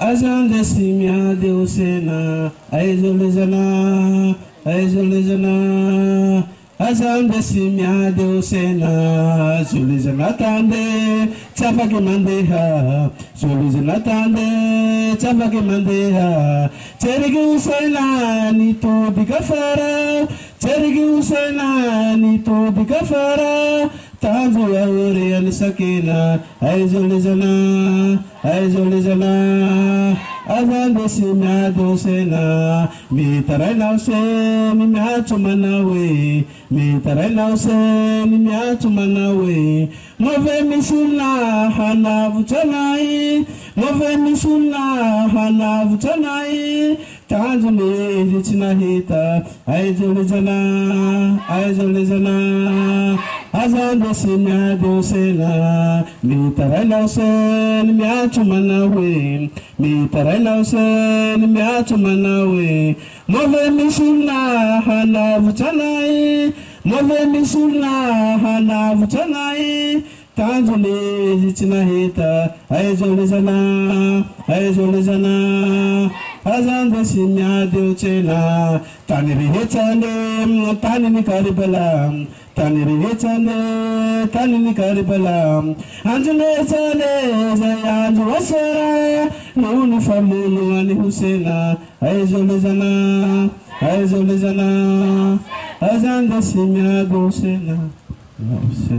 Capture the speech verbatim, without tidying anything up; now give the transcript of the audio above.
azandesi miady osena aizolezana aizolezana azandesi miady osena zolezana tande tsafake mandeha zolezana tande tsafake mandeha tsereke usena nitody kafara tsereke usena nitody kafara tanjo aore anisakena aizolezana aizolezana azandesi miady osena mitarainao se ni miatso manawe mitarainao se ni miatso manawe move misulna hanavutsanai move misulna hanavutsanai tanjo ne tsy nahita aizolezana aizolezana azandesi miady osena mitarainao se ni miatso manawe mitarainao se ni miatso manawe move misulna hanavutsanai move misulna hanavutsanai tanjo ne tsy nahita aizolezana aizolezana azandesi miady osena tany rehetsane tany ni karibala tany rehetsane tany ni karibala anjoletsane zay andro asera noho ny famono any hosena aizolezana aizolezana azandesi miady osena.